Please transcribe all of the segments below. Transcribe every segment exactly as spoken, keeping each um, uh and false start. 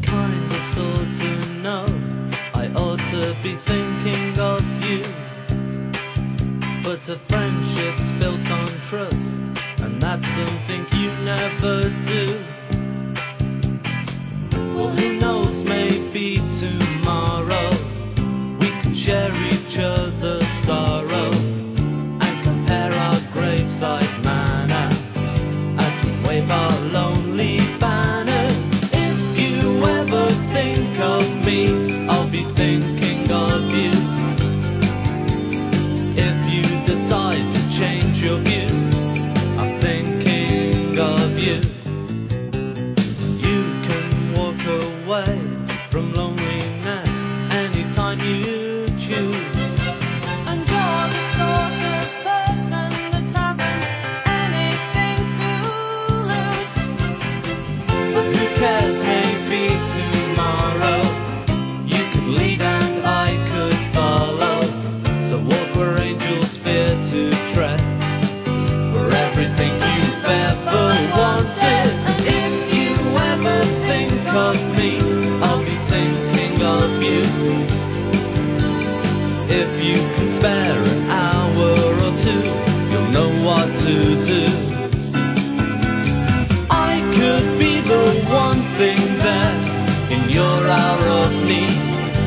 kinda sorta know I ought to be thinking of you, but a friendship's built on trust, and that's something you never do. Well, who knows, maybe tomorrow we can share each other's sorrow and compare our graveside manner as we wave our lonely banners. If you ever think of me, I'll be thinking of you. If you decide to change your view, I'm thinking of you. You can walk away from loneliness anytime you choose. And you're the sort of person that hasn't anything to lose. But who cares, maybe tomorrow you could lead and I could follow. So walk where angels fear to tread, for everything you've ever wanted. And if you ever think of me, I'll be thinking of you. If you can spare an hour or two, you'll know what to do. I could be the one thing there in your hour of need.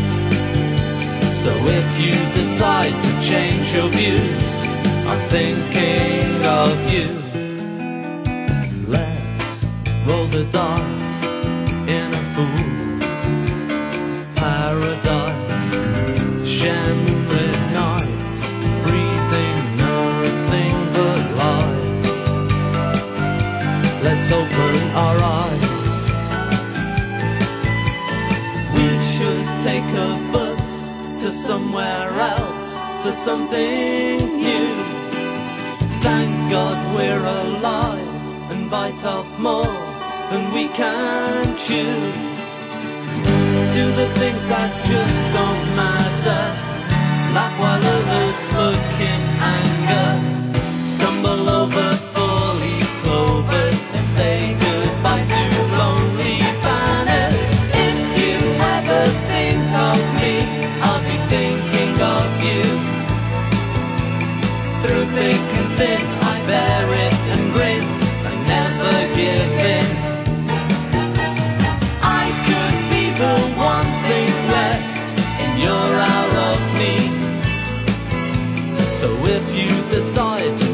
So if you decide to change your views, I'm thinking of you. Let's roll the dice in a fool's paradise. Share moonlit nights, breathing nothing but light. Let's open our eyes. We should take a bus to somewhere else, to something new. Thank God we're alive and bite off more than we can chew. Do the things that just don't matter. Laugh while others look in anger. Stumble over four-leaf clovers and say goodbye to lonely banners. If you ever think of me, I'll be thinking of you. Through thick and thin, I bear it and grin. I never give in. I could be the one thing left in your hour of need. So if you decide to